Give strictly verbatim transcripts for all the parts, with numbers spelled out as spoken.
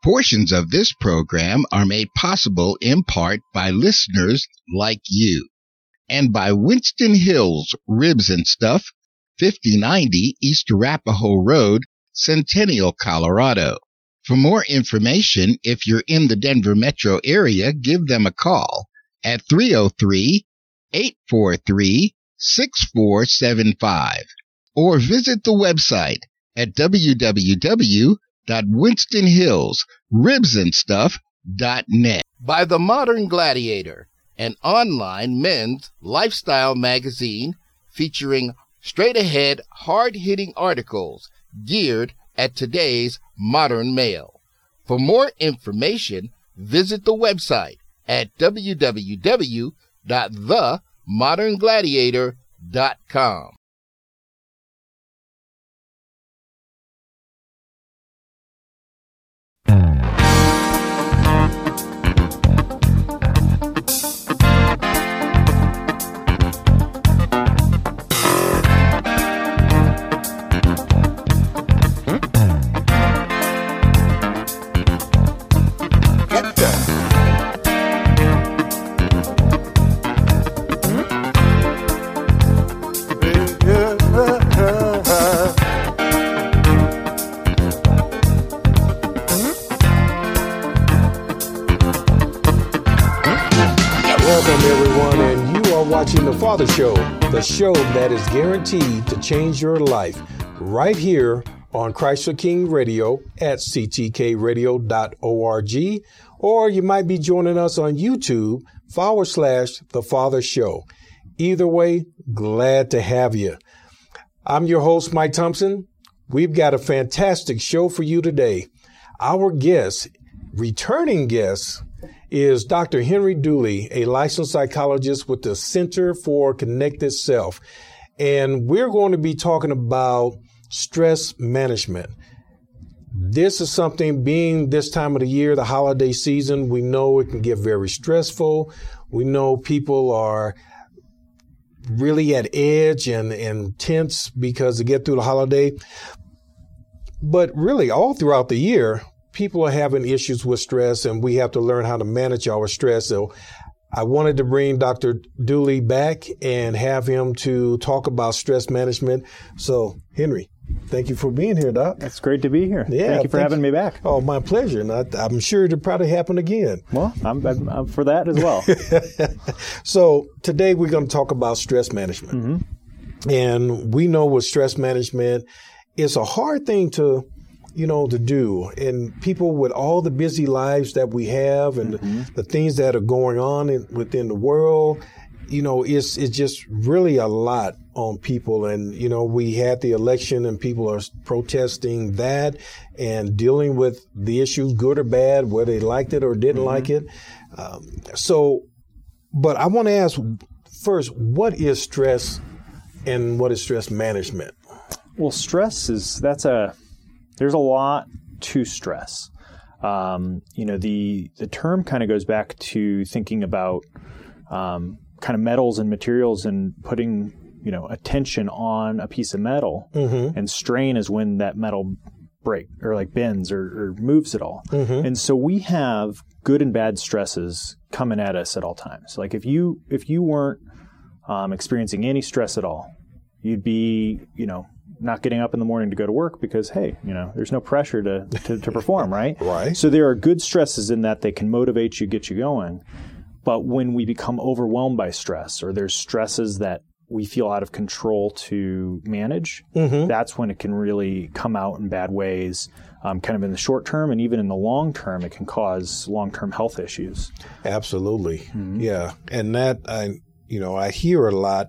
Portions of this program are made possible in part by listeners like you, and by Winston Hills Ribs and Stuff, fifty ninety East Arapahoe Road, Centennial, Colorado. For more information, if you're in the Denver metro area, give them a call at three oh three, eight four three, six four seven five or visit the website at w w w dot winston hills ribs and stuff dot net. By The Modern Gladiator, an online men's lifestyle magazine featuring straight-ahead, hard-hitting articles geared at today's modern male. For more information, visit the website at w w w dot the modern gladiator dot com. Watching The Father Show, the show that is guaranteed to change your life, right here on Christ the King Radio at c t k radio dot org, or you might be joining us on YouTube forward slash The Father Show. Either way, glad to have you. I'm your host, Mike Thompson. We've got a fantastic show for you today. Our guest, returning guest, is Doctor Henry Dooley, a licensed psychologist with the Center for Connected Self. And we're going to be talking about stress management. This is something, being this time of the year, the holiday season, we know it can get very stressful. We know people are really at edge and, and tense because they get through the holiday. But really, all throughout the year, people are having issues with stress, and we have to learn how to manage our stress. So I wanted to bring Doctor Dooley back and have him to talk about stress management. So, Henry, thank you for being here, Doc. It's great to be here. Yeah, thank you for having you. me back. Oh, my pleasure. And I, I'm sure it'll probably happen again. Well, I'm, I'm, I'm for that as well. So today we're going to talk about stress management. Mm-hmm. And we know with stress management, it's a hard thing to you know, to do. And people with all the busy lives that we have and mm-hmm. the, the things that are going on in, within the world, you know, it's, it's just really a lot on people. And, you know, we had the election and people are protesting that and dealing with the issues, good or bad, whether they liked it or didn't mm-hmm. like it. Um, so, but I want to ask first, what is stress and what is stress management? Well, stress is, that's a, There's a lot to stress. Um, you know, the the term kind of goes back to thinking about um, kind of metals and materials and putting, you know, a tension on a piece of metal. Mm-hmm. And strain is when that metal break or like bends or, or moves at all. Mm-hmm. And so we have good and bad stresses coming at us at all times. Like if you if you weren't um, experiencing any stress at all, you'd be, you know, not getting up in the morning to go to work because, hey, you know, there's no pressure to, to, to perform, right? Right. So there are good stresses in that they can motivate you, get you going. But when we become overwhelmed by stress or there's stresses that we feel out of control to manage, mm-hmm. that's when it can really come out in bad ways, um, kind of in the short term, and even in the long term, it can cause long-term health issues. Absolutely. Mm-hmm. Yeah. And that, I, you know, I hear a lot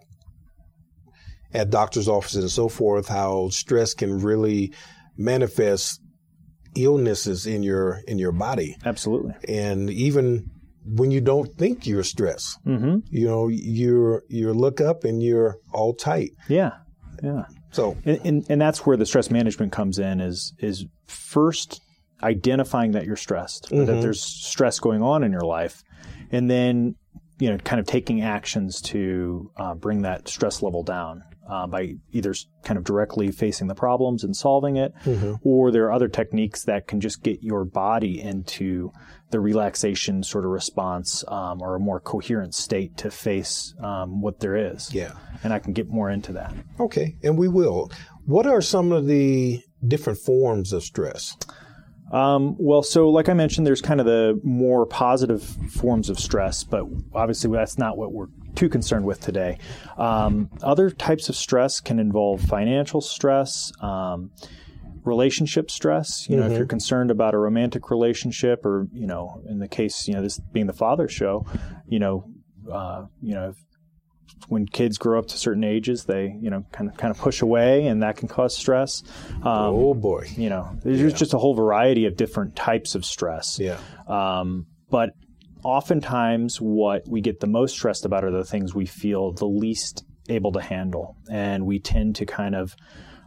at doctor's offices and so forth, how stress can really manifest illnesses in your in your body. Absolutely. And even when you don't think you're stressed, mm-hmm. you know, you're you look up and you're all tight. Yeah, yeah. So, and, and and that's where the stress management comes in. Is is first identifying that you're stressed, mm-hmm. that there's stress going on in your life, and then, you know, kind of taking actions to uh, bring that stress level down. uh, by either kind of directly facing the problems and solving it, mm-hmm. or there are other techniques that can just get your body into the relaxation sort of response um, or a more coherent state to face um, what there is. Yeah. And I can get more into that. Okay, and we will. What are some of the different forms of stress? Um, well, so like I mentioned, there's kind of the more positive forms of stress, but obviously that's not what we're too concerned with today. Um, other types of stress can involve financial stress, um, relationship stress. You know, mm-hmm. if you're concerned about a romantic relationship, or, you know, in the case, you know, this being the father show, you know, uh, you know, if, when kids grow up to certain ages, they, you know, kind of kind of push away, and that can cause stress. Um, oh boy! You know, there's yeah. just a whole variety of different types of stress. Yeah. Um, but oftentimes, what we get the most stressed about are the things we feel the least able to handle, and we tend to kind of,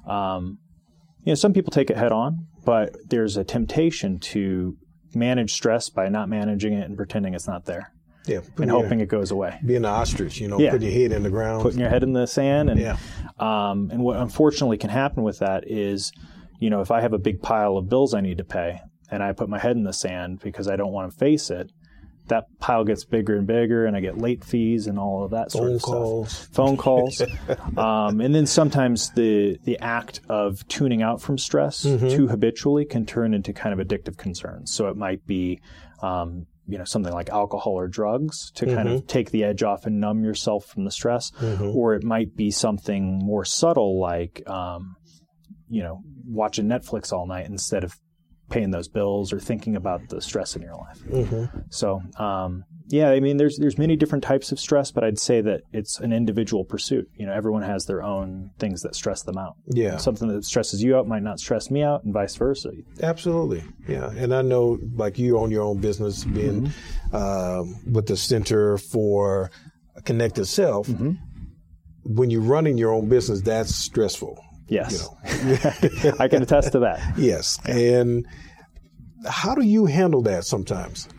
um, you know, some people take it head on, but there's a temptation to manage stress by not managing it and pretending it's not there. Yeah, and your, hoping it goes away. Being an ostrich, you know, yeah. putting your head in the ground. Putting your head in the sand. And, yeah. um, and what unfortunately can happen with that is, you know, if I have a big pile of bills I need to pay and I put my head in the sand because I don't want to face it, that pile gets bigger and bigger, and I get late fees and all of that sort Phone of calls. stuff. Phone calls. um, and then sometimes the the act of tuning out from stress mm-hmm. too habitually can turn into kind of addictive concerns. So it might be um, you know, something like alcohol or drugs to mm-hmm. kind of take the edge off and numb yourself from the stress. Mm-hmm. Or it might be something more subtle like, um, you know, watching Netflix all night instead of paying those bills or thinking about the stress in your life. Mm-hmm. So, um, yeah, I mean, there's there's many different types of stress, but I'd say that it's an individual pursuit. You know, everyone has their own things that stress them out. Yeah. Something that stresses you out might not stress me out, and vice versa. Absolutely. Yeah. And I know, like, you own your own business, being mm-hmm. uh, with the Center for Connected Self. Mm-hmm. When you're running your own business, that's stressful. Yes. You know? I can attest to that. Yes. And how do you handle that sometimes?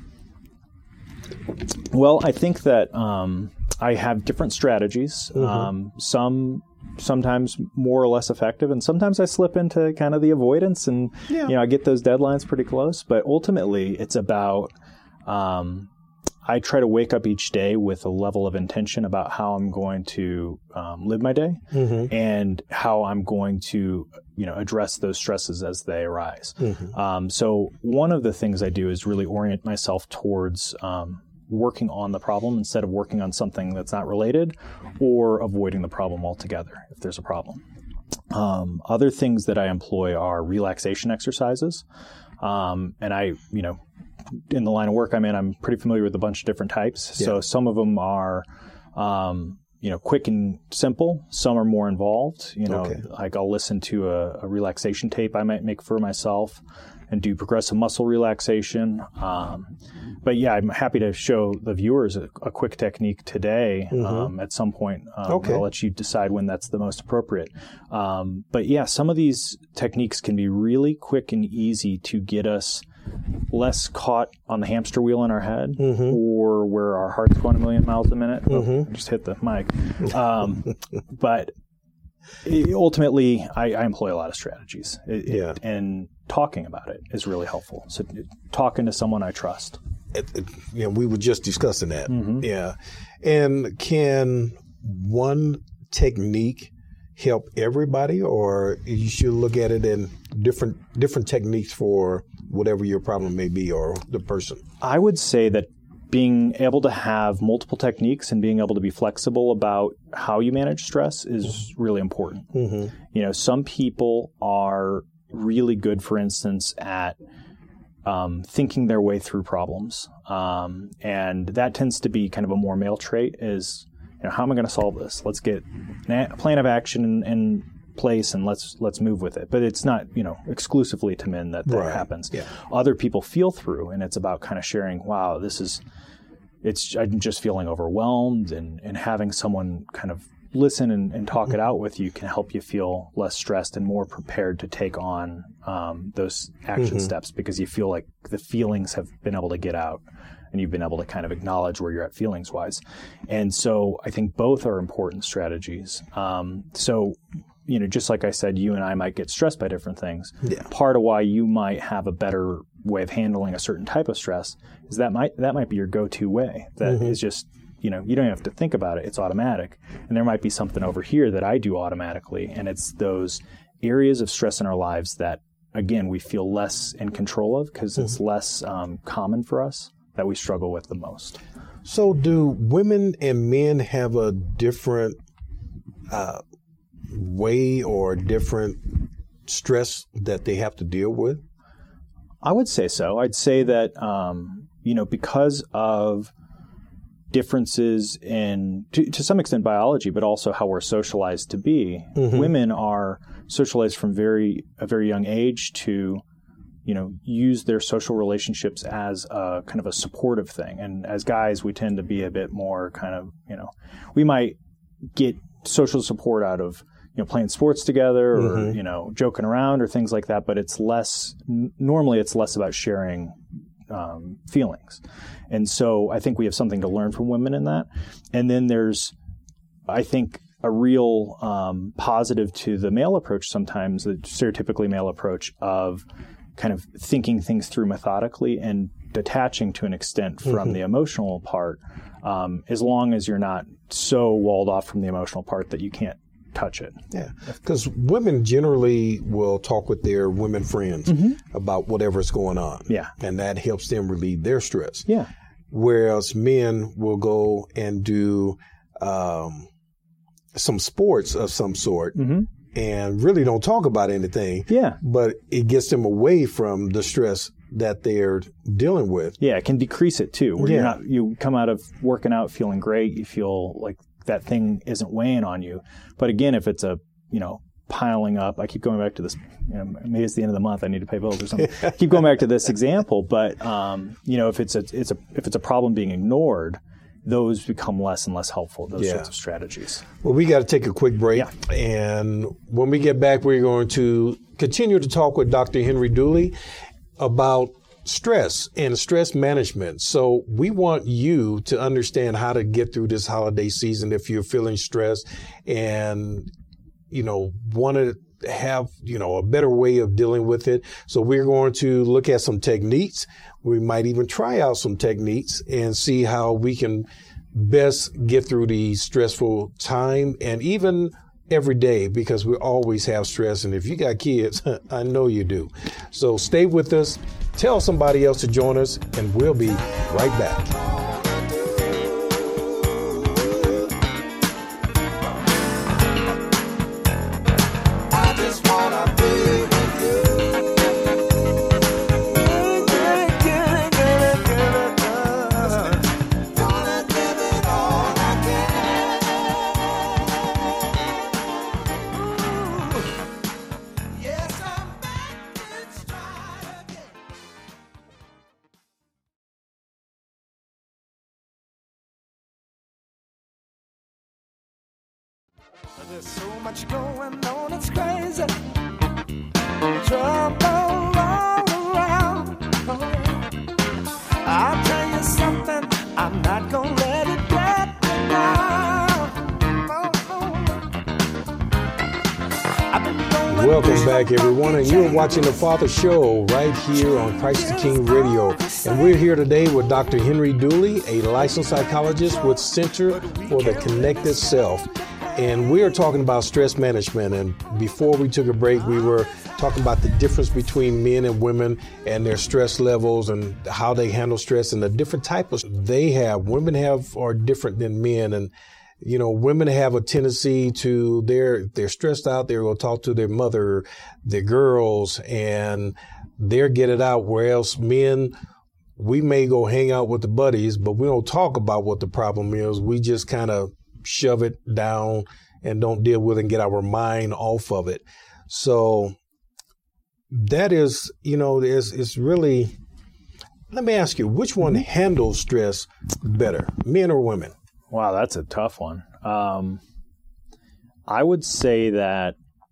Well, I think that um, I have different strategies. Mm-hmm. Um, some sometimes more or less effective, and sometimes I slip into kind of the avoidance, and yeah. you know, I get those deadlines pretty close. But ultimately, it's about um, I try to wake up each day with a level of intention about how I'm going to um, live my day mm-hmm. and how I'm going to, you know, address those stresses as they arise. Mm-hmm. Um, so one of the things I do is really orient myself towards um, working on the problem instead of working on something that's not related, or avoiding the problem altogether if there's a problem. Um, other things that I employ are relaxation exercises. Um, and I, you know, in the line of work I'm in, I'm pretty familiar with a bunch of different types. Yeah. So some of them are, um, you know, quick and simple. Some are more involved. You know, okay. like I'll listen to a, a relaxation tape I might make for myself and do progressive muscle relaxation. Um, but yeah, I'm happy to show the viewers a, a quick technique today. Mm-hmm. Um, at some point, um, okay. I'll let you decide when that's the most appropriate. Um, but yeah, some of these techniques can be really quick and easy to get us less caught on the hamster wheel in our head, mm-hmm. or where our heart's going a million miles a minute. Mm-hmm. Oh, I just hit the mic. Um, but ultimately, I, I employ a lot of strategies. It, yeah. it, and talking about it is really helpful. So talking to someone I trust. It, it, you know, we were just discussing that. Mm-hmm. Yeah. And can one technique help everybody, or you should look at it in different different techniques for whatever your problem may be or the person? I would say that being able to have multiple techniques and being able to be flexible about how you manage stress is really important. Mm-hmm. You know, some people are really good, for instance, at um, thinking their way through problems. Um, and that tends to be kind of a more male trait is, you know, how am I going to solve this? Let's get a plan of action in, in place and let's let's move with it. But it's not, you know, exclusively to men that that right. happens. Yeah. Other people feel through, and it's about kind of sharing, wow, this is, it's, I'm just feeling overwhelmed, and, and having someone kind of listen and, and talk it out with you can help you feel less stressed and more prepared to take on um, those action mm-hmm. steps, because you feel like the feelings have been able to get out and you've been able to kind of acknowledge where you're at feelings wise. And so I think both are important strategies. Um, so, you know, just like I said, you and I might get stressed by different things. Yeah. Part of why you might have a better way of handling a certain type of stress is that might that might be your go-to way. That mm-hmm. is just, you know, you don't have to think about it. It's automatic. And there might be something over here that I do automatically. And it's those areas of stress in our lives that, again, we feel less in control of because mm-hmm. it's less um, common for us, that we struggle with the most. So do women and men have a different uh, way or different stress that they have to deal with? I would say so. I'd say that, um, you know, because of differences in, to, to some extent, biology, but also how we're socialized to be, mm-hmm. women are socialized from very a very young age to, you know, use their social relationships as a kind of a supportive thing. And as guys, we tend to be a bit more kind of, you know, we might get social support out of, you know, playing sports together or, mm-hmm. you know, joking around or things like that. But it's less, n- normally it's less about sharing um, feelings. And so I think we have something to learn from women in that. And then there's, I think, a real um, positive to the male approach sometimes, the stereotypically male approach of kind of thinking things through methodically and detaching to an extent from mm-hmm. the emotional part, um, as long as you're not so walled off from the emotional part that you can't touch it. Yeah, because women generally will talk with their women friends mm-hmm. about whatever's going on. Yeah. And that helps them relieve their stress. Yeah. Whereas men will go and do um, some sports of some sort mm-hmm. and really don't talk about anything. Yeah. But it gets them away from the stress that they're dealing with. Yeah, it can decrease it too. Where yeah. you're not, you come out of working out feeling great, you feel like that thing isn't weighing on you. But again, if it's a, you know, piling up, I keep going back to this, you know, maybe it's the end of the month, I need to pay bills or something. I keep going back to this example, but um, you know, if it's a it's a if it's a problem being ignored, those become less and less helpful, those yeah. sorts of strategies. Well, we got to take a quick break. Yeah. And when we get back, we're going to continue to talk with Doctor Henry Dooley about stress and stress management. So we want you to understand how to get through this holiday season if you're feeling stressed and, you know, want to have, you know, a better way of dealing with it. So we're going to look at some techniques. We might even try out some techniques and see how we can best get through the stressful time and even every day, because we always have stress. And if you got kids, I know you do. So stay with us. Tell somebody else to join us, and we'll be right back. There's so much going on, it's crazy. Trouble all around. Oh, yeah. I'll tell you something, I'm not gonna let it get me down. Oh, oh. Welcome back, everyone, and you're watching The Father Show right here on Christ the King Radio. And we're here today with Doctor Henry Dooley, a licensed psychologist with Center for the Connected Self. And we are talking about stress management. And before we took a break, we were talking about the difference between men and women and their stress levels and how they handle stress and the different types they have. Women have are different than men. And, you know, women have a tendency to, they're, they're stressed out. They're going to talk to their mother, their girls, and they're get it out. Whereas men, we may go hang out with the buddies, but we don't talk about what the problem is. We just kind of shove it down and don't deal with it and get our mind off of it. So that is, you know, it's, it's really, let me ask you, which one handles stress better, men or women? Wow, that's a tough one. Um, I would say that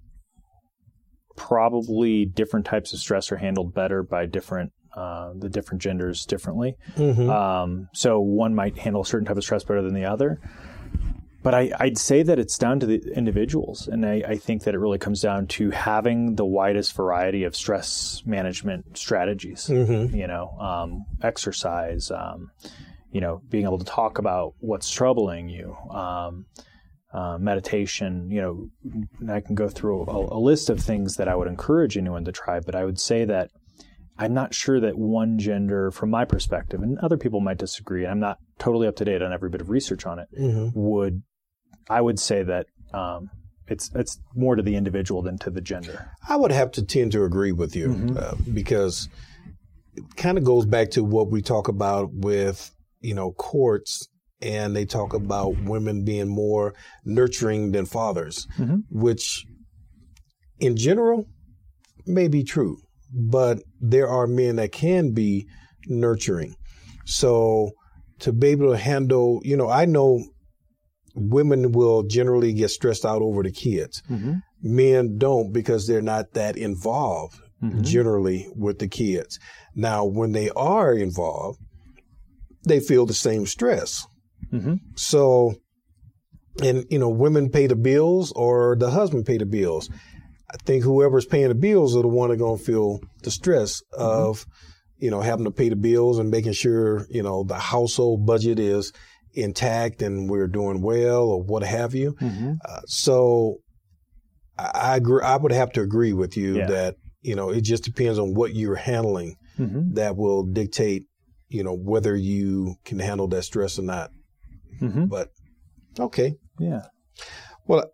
probably different types of stress are handled better by different uh, the different genders differently. Mm-hmm. Um, so one might handle a certain type of stress better than the other. But I, I'd say that it's down to the individuals. And I, I think that it really comes down to having the widest variety of stress management strategies, Mm-hmm. you know, um, exercise, um, you know, being able to talk about what's troubling you, um, uh, meditation, you know, and I can go through a, a list of things that I would encourage anyone to try. But I would say that I'm not sure that one gender, from my perspective, and other people might disagree, and I'm not totally up to date on every bit of research on it, Mm-hmm. would I would say that um, it's it's more to the individual than to the gender. I would have to tend to agree with you Mm-hmm. uh, because it kind of goes back to what we talk about with, you know, courts, and they talk about women being more nurturing than fathers, Mm-hmm. which in general may be true, but there are men that can be nurturing. So to be able to handle, you know, I know women will generally get stressed out over the kids. Mm-hmm. Men don't because they're not that involved Mm-hmm. generally with the kids. Now, when they are involved, they feel the same stress. Mm-hmm. So, and, you know, women pay the bills or the husband pay the bills. I think whoever's paying the bills are the one that going to feel the stress Mm-hmm. of, you know, having to pay the bills and making sure, you know, the household budget is intact and we're doing well or what have you. Mm-hmm. Uh, so I, I agree. I would have to agree with you Yeah. that, you know, it just depends on what you're handling Mm-hmm. that will dictate, you know, whether you can handle that stress or not. Mm-hmm. But okay. Yeah. Well,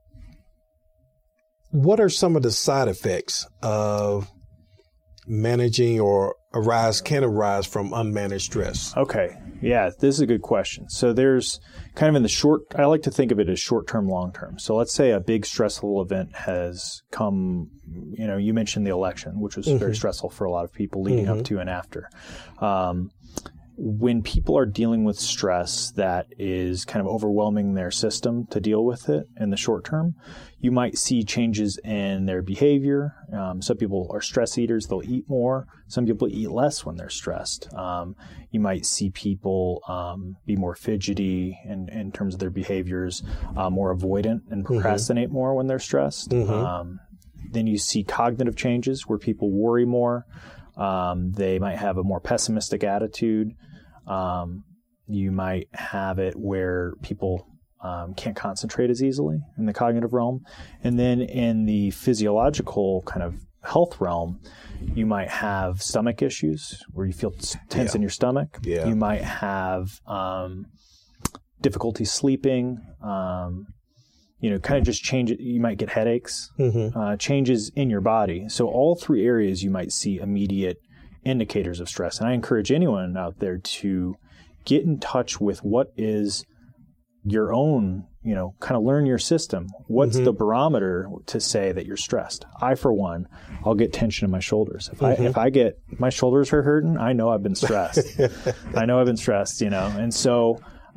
what are some of the side effects of managing or arise can arise from unmanaged stress? Okay. Yeah, this is a good question. So there's kind of in the short, I like to think of it as short-term, long-term. So let's say a big stressful event has come, you know, you mentioned the election, which was Mm-hmm. very stressful for a lot of people leading Mm-hmm. up to and after. Um, when people are dealing with stress that is kind of overwhelming their system to deal with it in the short term, you might see changes in their behavior. Um, some people are stress eaters. They'll eat more. Some people eat less when they're stressed. Um, you might see people um, be more fidgety in, in terms of their behaviors, uh, more avoidant and procrastinate mm-hmm. more when they're stressed. Mm-hmm. Um, then you see cognitive changes where people worry more. Um, they might have a more pessimistic attitude. Um, you might have it where people um, can't concentrate as easily in the cognitive realm. And then in the physiological kind of health realm, you might have stomach issues where you feel tense Yeah. in your stomach. Yeah. You might have um, difficulty sleeping. Um, you know, kind of just change it. You might get headaches, Mm-hmm. uh, changes in your body. So all three areas you might see immediate indicators of stress. And I encourage anyone out there to get in touch with what is your own, you know, kind of learn your system. What's Mm-hmm. the barometer to say that you're stressed? I, for one, I'll get tension in my shoulders. If Mm-hmm. I if I get my shoulders are hurting, I know I've been stressed. I know I've been stressed, you know. And so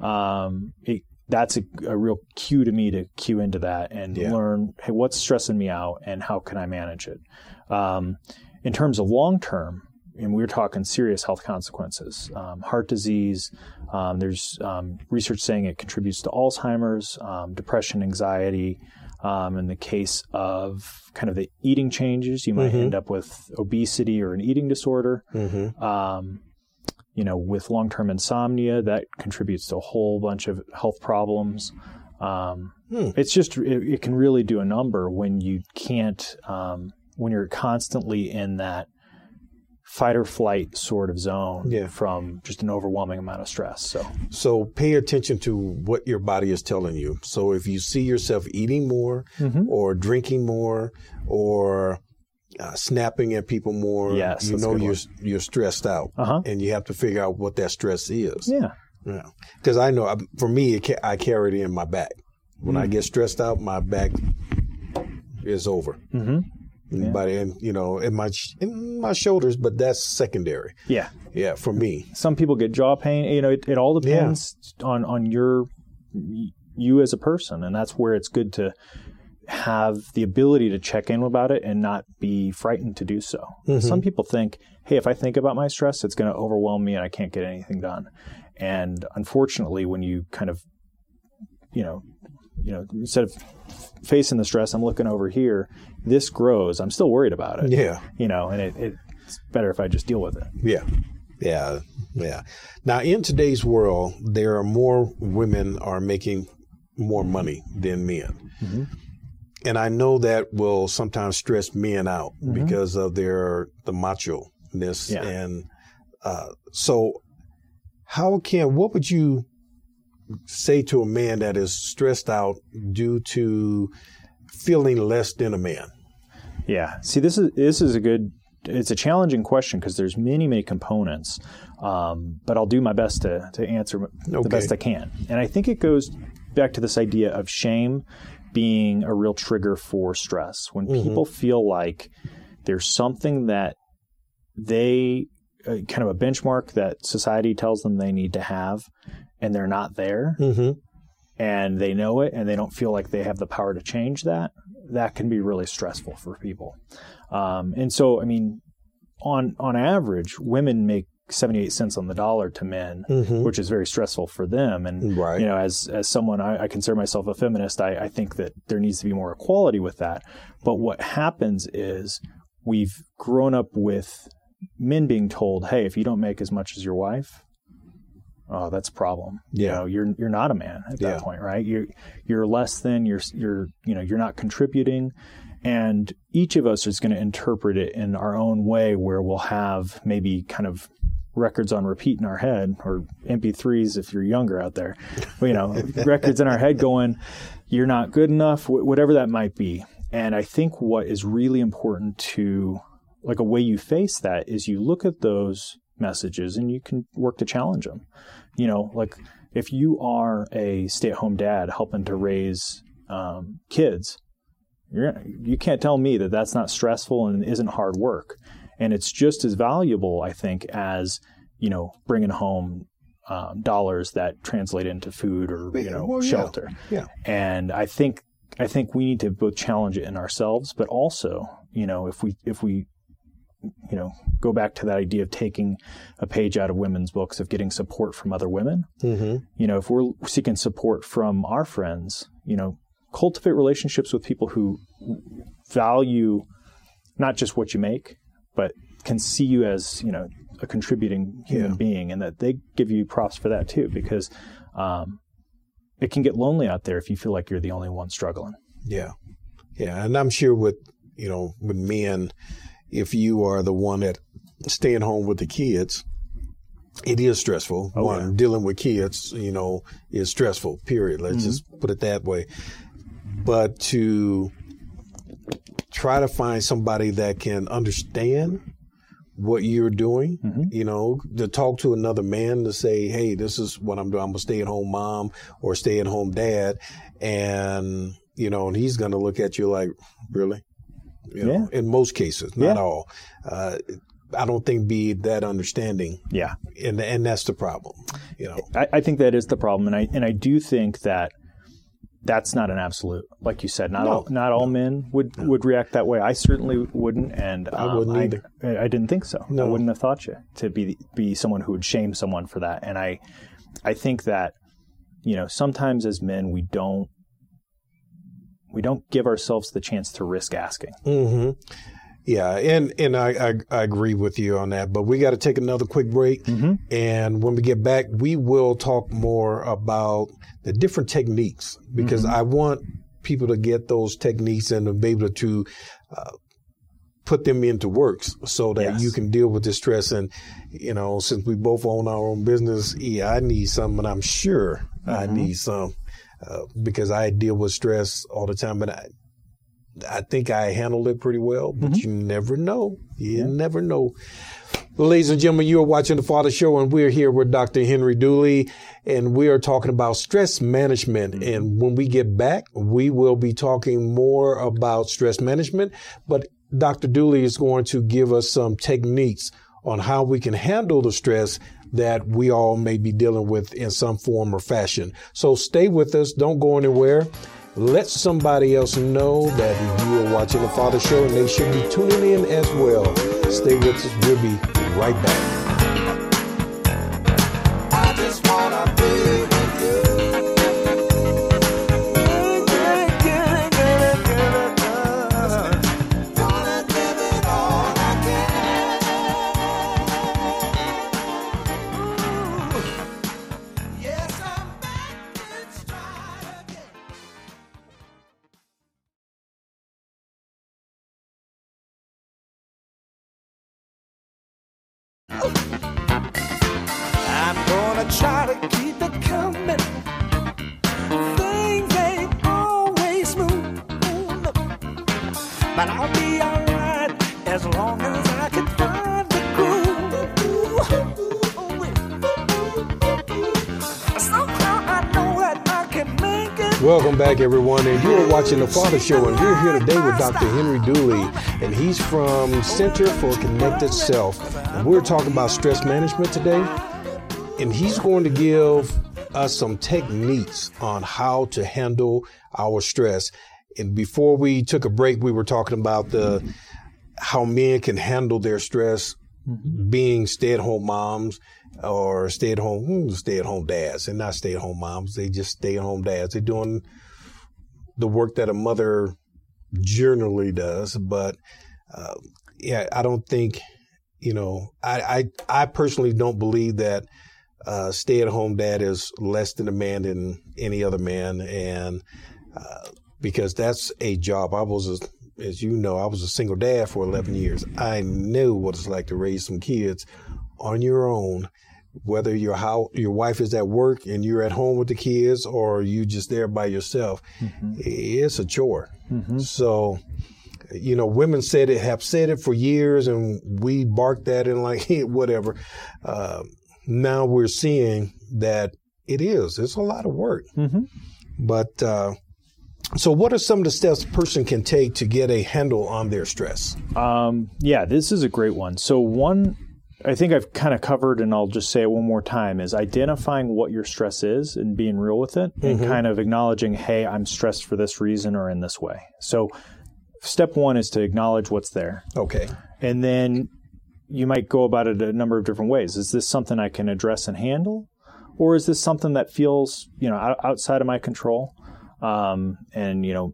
um, it, that's a, a real cue to me to cue into that and Yeah. learn, hey, what's stressing me out and how can I manage it? Um, in terms of long term, and we're talking serious health consequences, um, heart disease. Um, there's um, research saying it contributes to Alzheimer's, um, depression, anxiety. Um, in the case of kind of the eating changes, you might Mm-hmm. end up with obesity or an eating disorder. Mm-hmm. Um, you know, with long-term insomnia, that contributes to a whole bunch of health problems. Um, Hmm. It's just, it, it can really do a number when you can't, um, when you're constantly in that fight or flight sort of zone Yeah. from just an overwhelming amount of stress. So, So pay attention to what your body is telling you. So if you see yourself eating more Mhm. or drinking more or uh, snapping at people more, Yes, you that's a know good you're one. you're stressed out, Uh-huh. and you have to figure out what that stress is. yeah. Yeah, because I know I, for me, it ca- I carry it in my back. When I get stressed out, my back is over. Mm-hmm. Yeah. But in you know in my sh- in my shoulders, but that's secondary. Yeah. Yeah, for me. Some people get jaw pain. You know, it, it all depends on, on your, you as a person. And that's where it's good to have the ability to check in about it and not be frightened to do so. Mm-hmm. Some people think, hey, if I think about my stress, it's going to overwhelm me and I can't get anything done. And unfortunately, when you kind of, you know, you know, instead of facing the stress, I'm looking over here, this grows. I'm still worried about it. Yeah. You know, and it, it's better if I just deal with it. Yeah. Yeah. Yeah. Now, in today's world, there are more women are making more money than men. Mm-hmm. And I know that will sometimes stress men out mm-hmm. because of their the macho-ness. Yeah. And uh, so how can, what would you say to a man that is stressed out due to feeling less than a man? Yeah. See, this is this is a good, it's a challenging question because there's many, many components. Um, but I'll do my best to, to answer okay. the best I can. And I think it goes back to this idea of shame being a real trigger for stress. When mm-hmm. people feel like there's something that they, uh, kind of a benchmark that society tells them they need to have, and they're not there, mm-hmm. and they know it, and they don't feel like they have the power to change that, that can be really stressful for people. Um, and so, I mean, on on average, women make seventy-eight cents on the dollar to men, mm-hmm. which is very stressful for them. And, right. you know, as as someone, I, I consider myself a feminist, I, I think that there needs to be more equality with that. But what happens is we've grown up with men being told, hey, if you don't make as much as your wife, oh, that's a problem. Yeah. You know, you're you're not a man at that yeah. point, right? You're you're less than, you're you're you know, you're not contributing. And each of us is going to interpret it in our own way, where we'll have maybe kind of records on repeat in our head, or M P threes if you're younger out there, you know, records in our head going, you're not good enough, whatever that might be. And I think what is really important to, like, a way you face that is you look at those messages and you can work to challenge them. You know, like if you are a stay-at-home dad helping to raise um, kids, you're, you can't tell me that that's not stressful and isn't hard work. And it's just as valuable, I think, as, you know, bringing home um, dollars that translate into food or, you know, well, shelter. Yeah. yeah. And I think I think we need to both challenge it in ourselves, but also, you know, if we if we, you know, go back to that idea of taking a page out of women's books, of getting support from other women, mm-hmm. you know, if we're seeking support from our friends, you know, cultivate relationships with people who value not just what you make, but can see you as, you know, a contributing human yeah. being, and that they give you props for that too, because um, it can get lonely out there if you feel like you're the only one struggling. Yeah. Yeah. And I'm sure with, you know, with men, if you are the one that staying home with the kids, it is stressful. Oh, one, yeah. dealing with kids, you know, is stressful, period. Let's mm-hmm. just put it that way. But to try to find somebody that can understand what you're doing, mm-hmm. you know, to talk to another man to say, hey, this is what I'm doing. I'm a stay-at-home mom or stay-at-home dad. And, you know, and he's going to look at you like, really? You know, yeah. in most cases, not yeah. all. Uh, I don't think be that understanding. Yeah. And and that's the problem, you know. I, I think that is the problem. And I and I do think that that's not an absolute. Like you said, not no. all not all no. men would, no. would react that way. I certainly wouldn't, and um, I wouldn't either. I, I didn't think so. No. I wouldn't have thought you to be be someone who would shame someone for that. And I I think that, you know, sometimes as men we don't we don't give ourselves the chance to risk asking. Mm-hmm. Yeah, and and I, I I agree with you on that. But we got to take another quick break, mm-hmm. and when we get back, we will talk more about the different techniques, because mm-hmm. I want people to get those techniques and to be able to uh, put them into works so that yes. you can deal with the stress. And you know, since we both own our own business, yeah, I need some, and I'm sure mm-hmm. I need some uh, because I deal with stress all the time, but I. I think I handled it pretty well, but mm-hmm. you never know. You yeah. never know. Well, ladies and gentlemen, you are watching The Father Show, and we're here with Doctor Henry Dooley, and we are talking about stress management. Mm-hmm. And when we get back, we will be talking more about stress management, but Doctor Dooley is going to give us some techniques on how we can handle the stress that we all may be dealing with in some form or fashion. So stay with us. Don't go anywhere. let somebody else know that you are watching the Father Show, and they should be tuning in as well. Stay with us. We'll be right back. I just wanna be with you. Yeah, yeah, yeah, yeah, yeah. Wanna give it all I can. Ooh. Yes, I'm back in stride again. I'm gonna try to keep it coming. Things ain't always smooth, but I'll be alright as long as I can find the groove. Somehow I know that I can make it. Welcome back, everyone, and you are watching The Father Show, and we're here today with Doctor Henry Dooley, and he's from Center for Connected Self, and we're talking about stress management today, and he's going to give us some techniques on how to handle our stress. And before we took a break, we were talking about the how men can handle their stress, being stay-at-home moms or stay-at-home stay-at-home dads, and not stay-at-home moms. They just stay-at-home dads. They're doing the work that a mother generally does. But uh, yeah, I don't think, you know, I, I I personally don't believe that uh, stay-at-home dad is less than a man than any other man, and uh, because that's a job. I was, a, as you know, I was a single dad for eleven years. I knew what it's like to raise some kids on your own, whether your how your wife is at work and you're at home with the kids, or you just there by yourself. Mm-hmm. It's a chore. Mm-hmm. So, you know, women said it, have said it for years, and we barked at it like whatever. Uh, now we're seeing that it is. It's a lot of work. Mm-hmm. But uh, so, what are some of the steps a person can take to get a handle on their stress? Um, yeah, this is a great one. So one, I think I've kind of covered, and I'll just say it one more time, is identifying what your stress is and being real with it, and mm-hmm. kind of acknowledging, hey, I'm stressed for this reason or in this way. So step one is to acknowledge what's there. Okay. And then you might go about it a number of different ways. Is this something I can address and handle? Or is this something that feels, you know, outside of my control? Um, and, you know,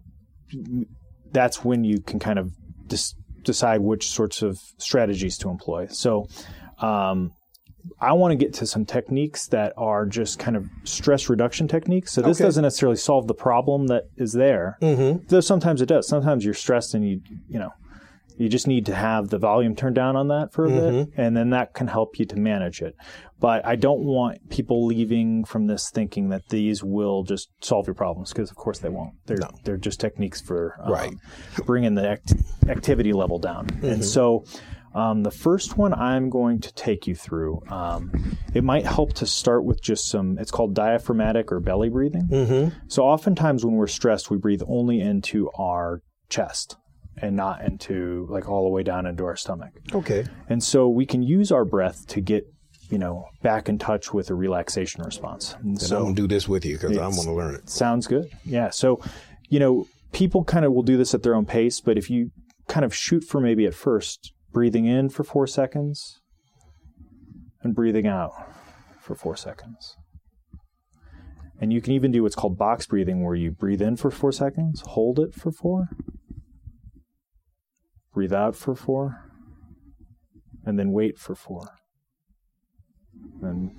that's when you can kind of dis- decide which sorts of strategies to employ. So um, I want to get to some techniques that are just kind of stress reduction techniques. So this okay. doesn't necessarily solve the problem that is there, mm-hmm. though sometimes it does. Sometimes you're stressed and you, you know, you just need to have the volume turned down on that for a mm-hmm. bit, and then that can help you to manage it. But I don't want people leaving from this thinking that these will just solve your problems, because of course they won't. They're no. they're just techniques for um, right. bringing the act- activity level down. Mm-hmm. And so um, the first one I'm going to take you through, um, it might help to start with just some, it's called diaphragmatic or belly breathing. Mm-hmm. So oftentimes when we're stressed, we breathe only into our chest and not into like all the way down into our stomach. Okay. And so we can use our breath to get, you know, back in touch with a relaxation response. And, and so I'm going to do this with you because I want to learn it. Sounds good. Yeah. So, you know, people kind of will do this at their own pace, but if you kind of shoot for maybe at first breathing in for four seconds and breathing out for four seconds. And you can even do what's called box breathing, where you breathe in for four seconds, hold it for four, breathe out for four, and then wait for four. And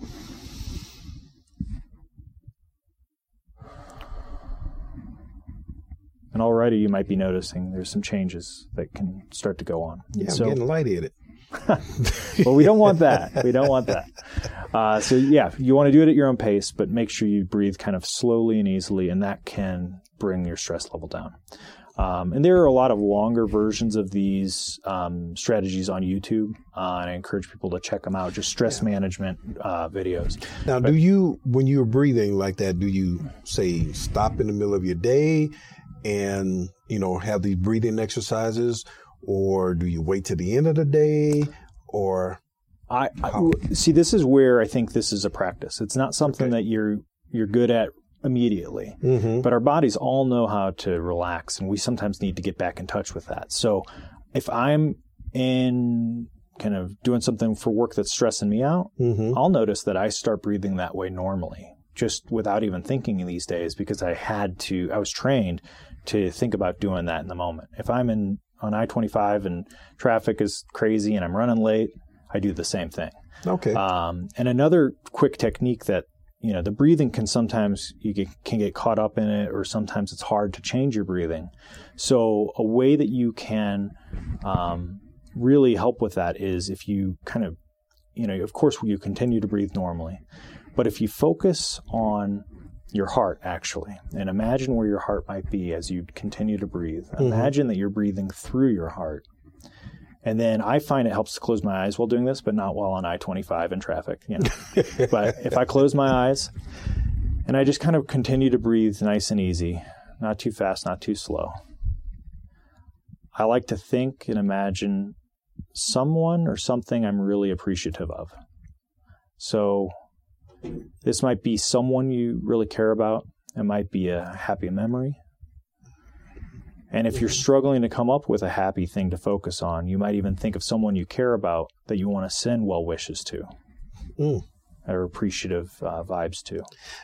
and already you might be noticing there's some changes that can start to go on. Yeah, so, I'm getting lightheaded. Well, we don't want that. We don't want that. Uh, so yeah, you want to do it at your own pace, but make sure you breathe kind of slowly and easily, and that can bring your stress level down. Um, and there are a lot of longer versions of these um, strategies on YouTube, uh, and I encourage people to check them out, just stress yeah. management uh, videos. Now, but, do you, when you're breathing like that, do you say stop in the middle of your day and, you know, have these breathing exercises, or do you wait to the end of the day, or? I, I see, this is where I think this is a practice. It's not something okay. that you're you're good at immediately. Mm-hmm. But our bodies all know how to relax, and we sometimes need to get back in touch with that. So if I'm in kind of doing something for work that's stressing me out, Mm-hmm. I'll notice that I start breathing that way normally, just without even thinking these days, because I had to, I was trained to think about doing that in the moment. If I'm in on I twenty-five and traffic is crazy and I'm running late, I do the same thing. Okay. Um, and another quick technique that, you know, the breathing can sometimes, you get, can get caught up in it, or sometimes it's hard to change your breathing. So a way that you can um, really help with that is if you kind of, you know, of course you continue to breathe normally, but if you focus on your heart actually, and imagine where your heart might be as you continue to breathe. Mm-hmm. Imagine that you're breathing through your heart. And then I find it helps to close my eyes while doing this, but not while on I twenty-five in traffic. You know. But if I close my eyes and I just kind of continue to breathe nice and easy, not too fast, not too slow, I like to think and imagine someone or something I'm really appreciative of. So this might be someone you really care about. It might be a happy memory. And if you're struggling to come up with a happy thing to focus on, you might even think of someone you care about that you want to send well wishes to, Mm. or appreciative uh, vibes to.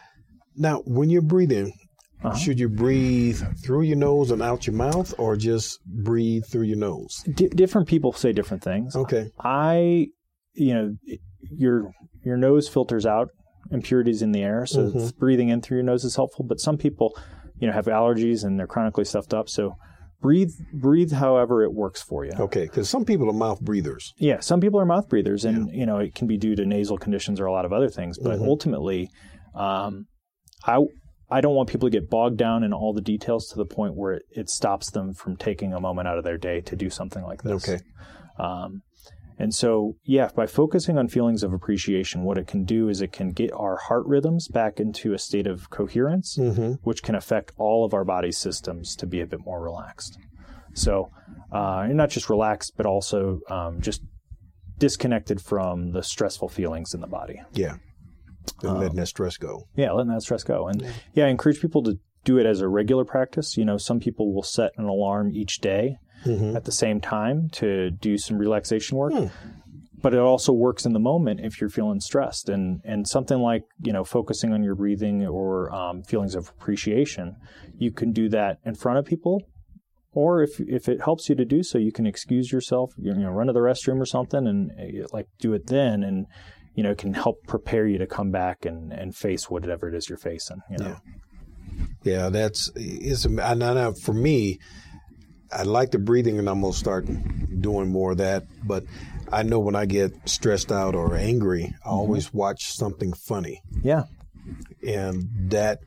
Now, when you're breathing, Uh-huh. should you breathe through your nose and out your mouth, or just breathe through your nose? D- different people say different things. Okay. I, you know, your your nose filters out impurities in the air, so Mhm. breathing in through your nose is helpful. But some people, you know, have allergies and they're chronically stuffed up. So breathe, breathe however it works for you. Okay, because some people are mouth breathers. Yeah, some people are mouth breathers, and you know it can be due to nasal conditions or a lot of other things. But Mhm. ultimately, um, I I don't want people to get bogged down in all the details to the point where it, it stops them from taking a moment out of their day to do something like this. Okay. Um, and so, yeah, by focusing on feelings of appreciation, what it can do is it can get our heart rhythms back into a state of coherence, Mm-hmm. which can affect all of our body systems to be a bit more relaxed. So uh, you're not just relaxed, but also um, just disconnected from the stressful feelings in the body. Yeah. And Um, letting that stress go. Yeah, letting that stress go. And yeah, I encourage people to do it as a regular practice. You know, some people will set an alarm each day Mm-hmm. at the same time to do some relaxation work. Hmm. But it also works in the moment if you're feeling stressed. And and something like, you know, focusing on your breathing or um, feelings of appreciation, you can do that in front of people. Or if if it helps you to do so, you can excuse yourself, you know, run to the restroom or something and uh, like do it then. And, you know, it can help prepare you to come back and, and face whatever it is you're facing, you know. Yeah. Yeah, that's, it's, I know for me, I like the breathing and I'm going to start doing more of that. But I know when I get stressed out or angry, I Mm-hmm. always watch something funny. Yeah. And that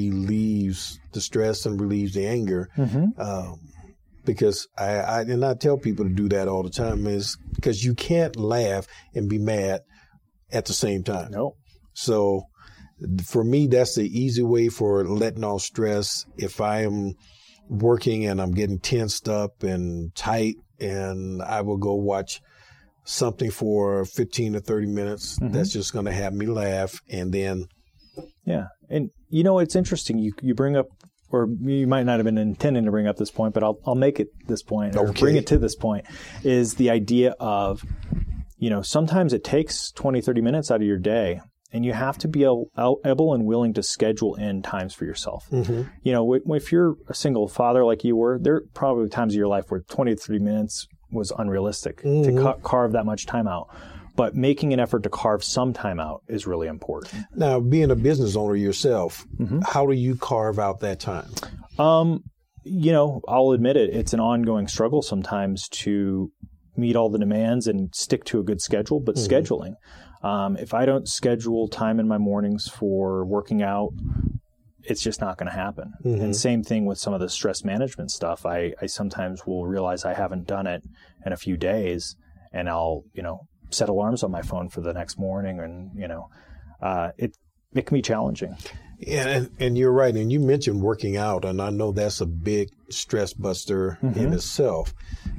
relieves the stress and relieves the anger. Mm-hmm. Um, because I, I, and I tell people to do that all the time, is because you can't laugh and be mad at the same time. No. So for me, that's the easy way for letting off stress. If I am working and I'm getting tensed up and tight, and I will go watch something for fifteen to thirty minutes, Mm-hmm. that's just going to have me laugh. And then, Yeah. And, you know, it's interesting. You you bring up, or you might not have been intending to bring up this point, but I'll I'll make it this point, or Okay. bring it to this point, is the idea of, you know, sometimes it takes twenty, thirty minutes out of your day, and you have to be able and willing to schedule in times for yourself. mm-hmm. You know, if you're a single father like you were, there are probably times of your life where twenty to thirty minutes was unrealistic Mhm. to ca- carve that much time out. But making an effort to carve some time out is really important. Now, being a business owner yourself, Mm-hmm. how do you carve out that time? Um, you know, I'll admit it, it's an ongoing struggle sometimes to meet all the demands and stick to a good schedule, but Mhm. scheduling. Um, if I don't schedule time in my mornings for working out, it's just not going to happen. Mhm. And same thing with some of the stress management stuff. I, I sometimes will realize I haven't done it in a few days, and I'll, you know, set alarms on my phone for the next morning, and, you know, uh, it, it can be challenging. And, and and you're right. And you mentioned working out, and I know that's a big stress buster Mm-hmm. in itself.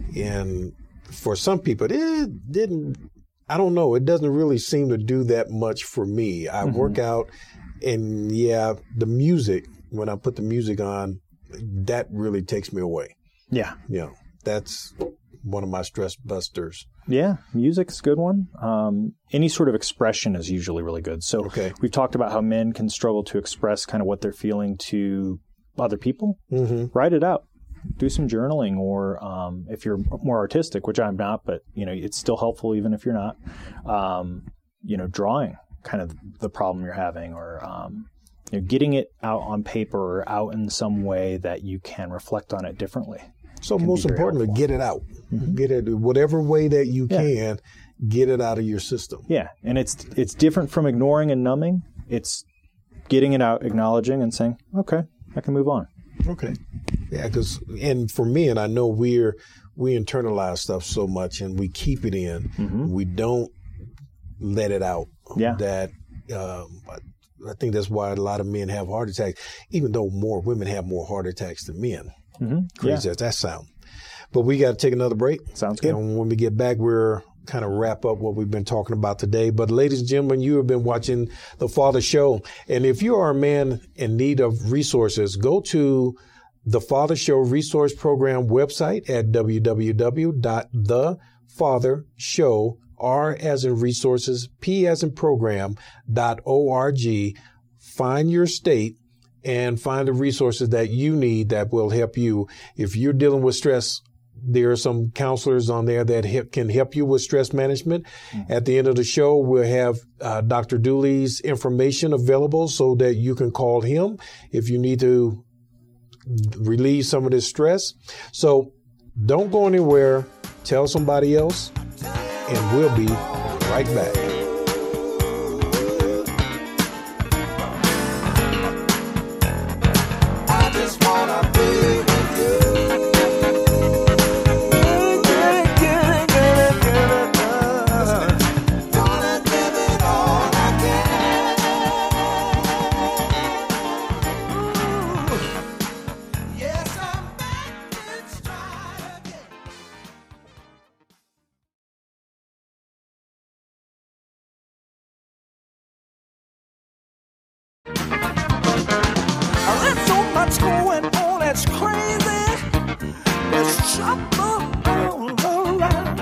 And for some people, it didn't, I don't know, it doesn't really seem to do that much for me. I Mm-hmm. work out and yeah, the music, when I put the music on, that really takes me away. Yeah. You know, that's one of my stress busters. Yeah, music's a good one. Um, any sort of expression is usually really good. So Okay. we've talked about how men can struggle to express kind of what they're feeling to other people. Mm-hmm. Write it out. Do some journaling, or um, if you're more artistic, which I'm not, but you know, it's still helpful even if you're not. Um, you know, drawing kind of the problem you're having, or um, you know, getting it out on paper or out in some way that you can reflect on it differently. So can most be very importantly, helpful. get it out. Mhm. Get it whatever way that you Yeah. can. Get it out of your system. Yeah, and it's it's different from ignoring and numbing. It's getting it out, acknowledging, and saying, "Okay, I can move on." Okay. Yeah, because and for me, and I know we're we internalize stuff so much, and we keep it in. Mhm. We don't let it out. Yeah. That um, I think that's why a lot of men have heart attacks, even though more women have more heart attacks than men. Mm-hmm. Crazy Yeah, as that sound. But we got to take another break. sounds good. And when we get back, we're kind of wrap up what we've been talking about today. But ladies and gentlemen, you have been watching The Father Show. And if you are a man in need of resources, go to the Father Show Resource Program website at w w w dot the father show, R as in resources, P as in program, dot org. Find your state and find the resources that you need that will help you. If you're dealing with stress, there are some counselors on there that help, can help you with stress management. Mm-hmm. At the end of the show, we'll have uh, Doctor Dooley's information available so that you can call him if you need to relieve some of this stress. So don't go anywhere. Tell somebody else, and we'll be right back. I just wanna be with you. Get it, get it, get it, get it done. Wanna give it all I can. Ooh. Yes, I'm back in stride again. There's so much going on, it's crazy. There's trouble all around.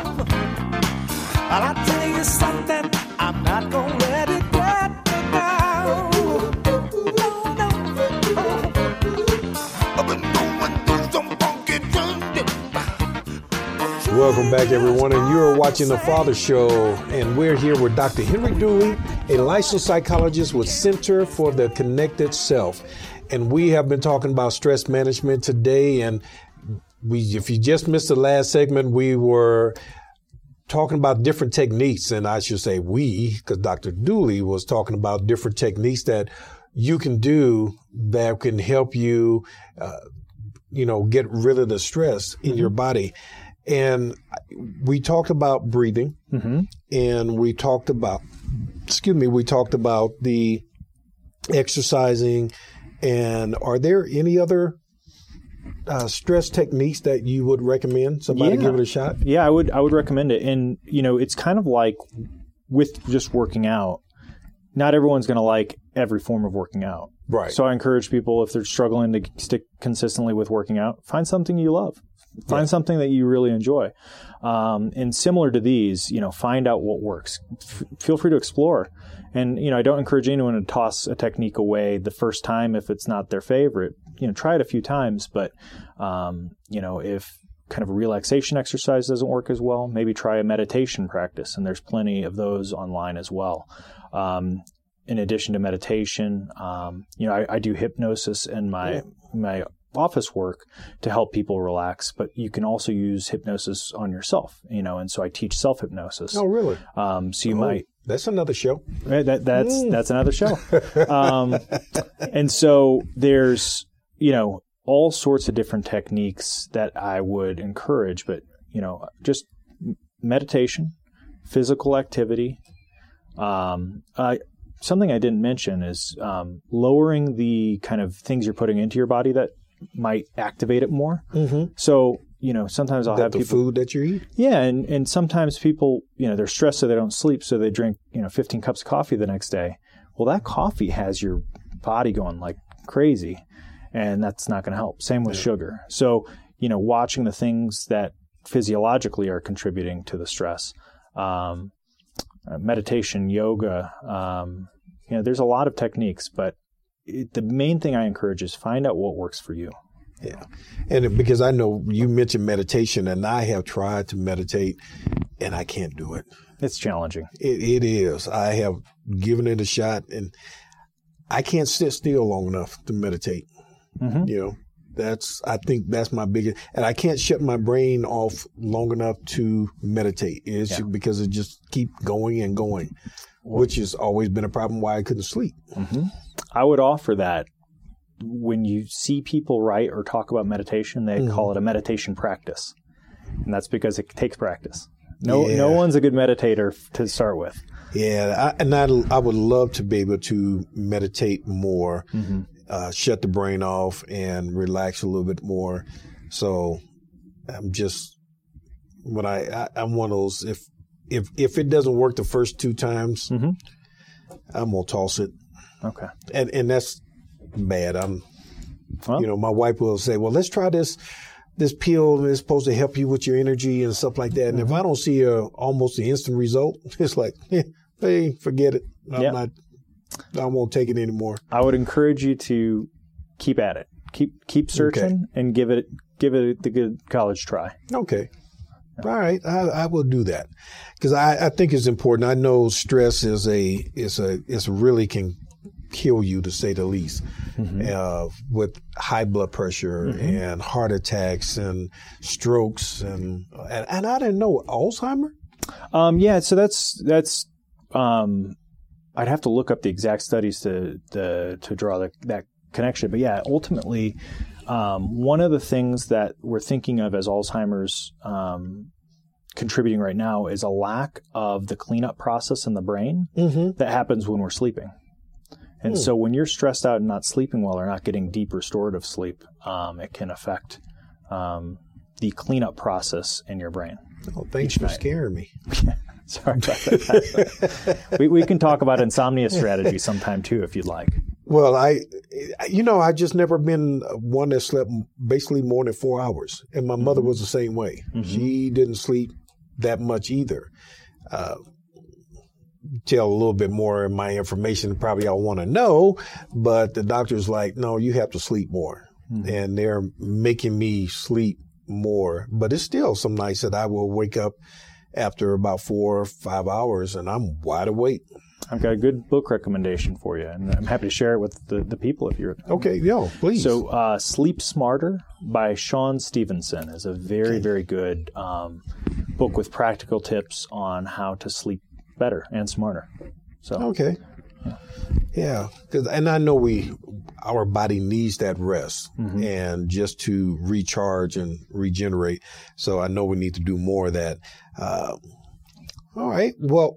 And I tell you something, I'm not gonna let it get me down. No, no. I've been going through some funky journey. Welcome back, everyone, and you're watching The Father Show, and we're here with Doctor Henry Dooley, a licensed psychologist with Center for the Connected Self. And we have been talking about stress management today, and we, if you just missed the last segment, we were talking about different techniques, and I should say we, because Doctor Dooley was talking about different techniques that you can do that can help you, uh, you know, get rid of the stress in mm-hmm. your body. And we talked about breathing, Mm-hmm. and we talked about, excuse me, we talked about the exercising. And are there any other uh, stress techniques that you would recommend somebody Yeah. give it a shot? Yeah, I would I would recommend it. And, you know, it's kind of like with just working out, not everyone's going to like every form of working out. Right. So I encourage people, if they're struggling to stick consistently with working out, find something you love. Find yeah. something that you really enjoy. Um, and similar to these, you know, find out what works. F- feel free to explore. And, you know, I don't encourage anyone to toss a technique away the first time if it's not their favorite. You know, try it a few times. But, um, you know, if kind of a relaxation exercise doesn't work as well, maybe try a meditation practice. And there's plenty of those online as well. Um, in addition to meditation, um, you know, I, I do hypnosis in my, yeah. my office work to help people relax, but you can also use hypnosis on yourself, you know, and so I teach self-hypnosis. Oh, really? Um, so you oh, might... That's another show. Right, that, that's, mm. that's another show. um, and so there's, you know, all sorts of different techniques that I would encourage, but, you know, just meditation, physical activity. Um, I, something I didn't mention is um, lowering the kind of things you're putting into your body that might activate it more. Mm-hmm. So, you know, sometimes I'll that have the people, food that you eat. Yeah, and, and sometimes people, you know, they're stressed so they don't sleep, so they drink, you know, fifteen cups of coffee the next day. Well, that coffee has your body going like crazy, and that's not going to help. Same with yeah. sugar. So, you know, watching the things that physiologically are contributing to the stress, um, uh, meditation, yoga, um, you know, there's a lot of techniques, but it, the main thing I encourage is find out what works for you. Yeah. And because I know you mentioned meditation, and I have tried to meditate and I can't do it. It's challenging. It, it is. I have given it a shot, and I can't sit still long enough to meditate. Mm-hmm. You know, that's, I think that's my biggest, and I can't shut my brain off long enough to meditate. It's yeah. because it just keep going and going, which has always been a problem why I couldn't sleep. Mm-hmm. I would offer that when you see people write or talk about meditation, they mm-hmm. call it a meditation practice. And that's because it takes practice. No, yeah. no one's a good meditator to start with. Yeah, I, and I, I would love to be able to meditate more, mm-hmm. uh, shut the brain off, and relax a little bit more. So I'm just when I, I I'm one of those. If if if it doesn't work the first two times, mm-hmm. I'm gonna toss it. Okay, and and that's bad. I'm, well, you know, my wife will say, "Well, let's try this." This pill is supposed to help you with your energy and stuff like that. And mm-hmm. if I don't see a almost an instant result, it's like, eh, hey, forget it. I'm yep. not, I won't take it anymore. I would encourage you to keep at it. Keep keep searching okay. and give it give it the good college try. Okay. Yeah. All right. I, I will do that because I, I think it's important. I know stress is a is a is really can kill you, to say the least, mm-hmm. uh, with high blood pressure mm-hmm. and heart attacks and strokes and, and and I didn't know Alzheimer. Um, yeah, so that's that's um, I'd have to look up the exact studies to to, to draw the, that connection. But yeah, ultimately, um, one of the things that we're thinking of as Alzheimer's um, contributing right now is a lack of the cleanup process in the brain mm-hmm. that happens when we're sleeping. And hmm. so when you're stressed out and not sleeping well or not getting deep restorative sleep, um, it can affect um, the cleanup process in your brain. Oh, thanks for night. scaring me. Sorry about that. we, we can talk about insomnia strategy sometime too, if you'd like. Well, I, you know, I just never been one that slept basically more than four hours. And my mm-hmm. mother was the same way. Mm-hmm. She didn't sleep that much either. Uh, tell a little bit more of my information probably y'all want to know, but the doctor's like, no, you have to sleep more. Mm-hmm. And they're making me sleep more. But it's still some nights that I will wake up after about four or five hours and I'm wide awake. I've got a good book recommendation for you, and I'm happy to share it with the, the people if you're... Okay, yo, please. So uh, Sleep Smarter by Sean Stevenson is a very, okay. very good um, book with practical tips on how to sleep better and smarter. So okay, yeah, yeah. Cause, and I know we, our body needs that rest mm-hmm. and just to recharge and regenerate. So I know we need to do more of that. Uh, all right. Well,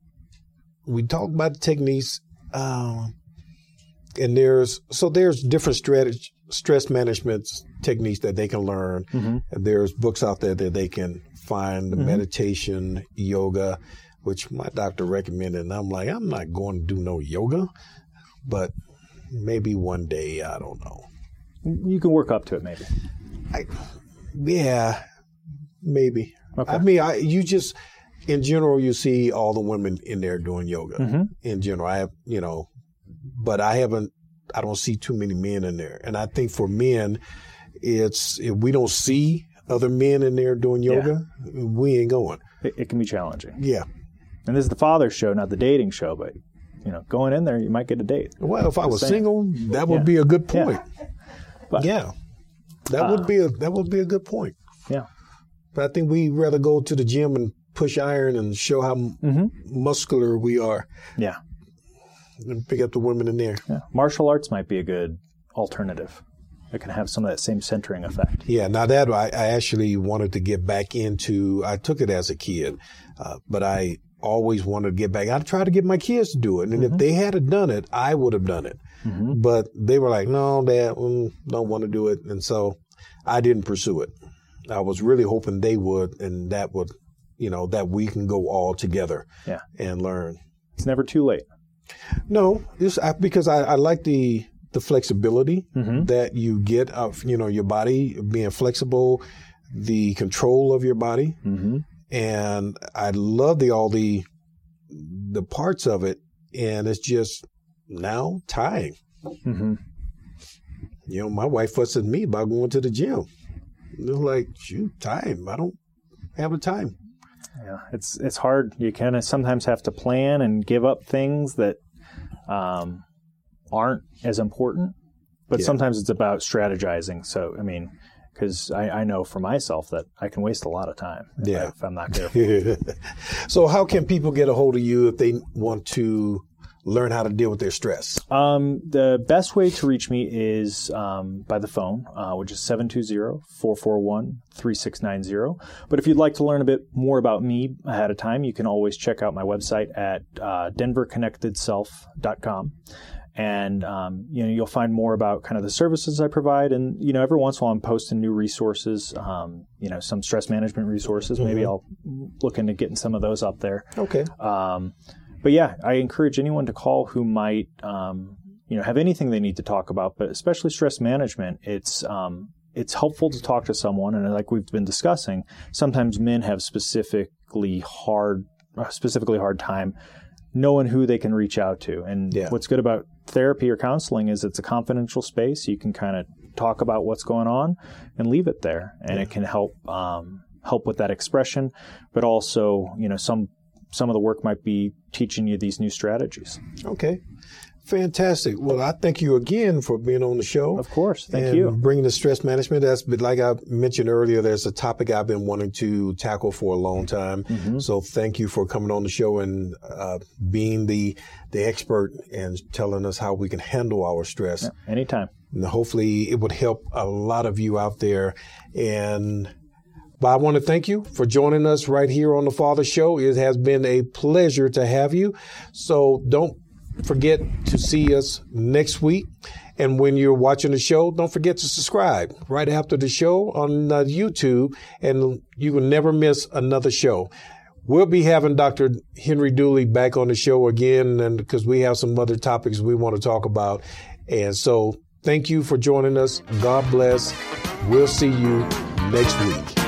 we talked about the techniques, um, and there's so there's different strategy, stress management techniques that they can learn. Mm-hmm. And there's books out there that they can find, mm-hmm. meditation, yoga, which my doctor recommended, and I'm like, I'm not going to do no yoga, but maybe one day, I don't know. You can work up to it, maybe. I, yeah, maybe. Okay. I mean, I you just, in general, you see all the women in there doing yoga. Mm-hmm. In general, I have, you know, but I haven't, I don't see too many men in there. And I think for men, it's, if we don't see other men in there doing yoga, yeah. we ain't going. It, it can be challenging. Yeah. And this is the father's show, not the dating show, but, you know, going in there, you might get a date. Well, if I was saying. single, that would yeah. be a good point. Yeah. But, yeah. That uh, would be a that would be a good point. Yeah. But I think we'd rather go to the gym and push iron and show how mm-hmm. muscular we are. Yeah. And pick up the women in there. Yeah. Martial arts might be a good alternative. It can have some of that same centering effect. Yeah. Now that I, I actually wanted to get back into, I took it as a kid, uh, but I always wanted to get back. I tried to get my kids to do it. And mm-hmm. if they had done it, I would have done it. Mm-hmm. But they were like, no, Dad, mm, don't want to do it. And so I didn't pursue it. I was really hoping they would, and that would, you know, that we can go all together yeah. and learn. It's never too late. No, it's I, because I, I like the the flexibility Mm-hmm. that you get of, you know, your body being flexible, the control of your body. Mm-hmm. And I love the all the the parts of it. And it's just now time. Mm-hmm. You know, my wife fussed at me about going to the gym. They're like, shoot, time. I don't have the time. Yeah, it's it's hard. You kind of sometimes have to plan and give up things that um, aren't as important. But Yeah. sometimes it's about strategizing. So, I mean, because I, I know for myself that I can waste a lot of time if, Yeah. I, if I'm not careful. So how can people get a hold of you if they want to learn how to deal with their stress? Um, the best way to reach me is um, by the phone, uh, which is seven two zero, four four one, three six nine zero. But if you'd like to learn a bit more about me ahead of time, you can always check out my website at uh, denver connected self dot com. And, um, you know, you'll find more about kind of the services I provide. And, you know, every once in a while I'm posting new resources, um, you know, some stress management resources. Maybe Mhm. I'll look into getting some of those up there. Okay. Um, but yeah, I encourage anyone to call who might, um, you know, have anything they need to talk about, but especially stress management. It's, um, it's helpful to talk to someone. And like we've been discussing, sometimes men have specifically hard, uh, specifically hard time knowing who they can reach out to. And Yeah. what's good about therapy or counseling is it's a confidential space. You can kind of talk about what's going on and leave it there. And Yeah. it can help, um, help with that expression, but also, you know, some, some of the work might be teaching you these new strategies. Okay. Fantastic. Well, I thank you again for being on the show. Of course. Thank and you. bringing the stress management. That's but like I mentioned earlier, there's a topic I've been wanting to tackle for a long time. Mhm. So thank you for coming on the show and uh, being the the expert and telling us how we can handle our stress. Yeah, anytime. And hopefully it would help a lot of you out there. And but I want to thank you for joining us right here on the Father Show. It has been a pleasure to have you. So don't forget to see us next week. And when you're watching the show, don't forget to subscribe right after the show on uh, YouTube, and you will never miss another show. We'll be having Doctor Henry Dooley back on the show again, and because we have some other topics we want to talk about. And so thank you for joining us. God bless. We'll see you next week.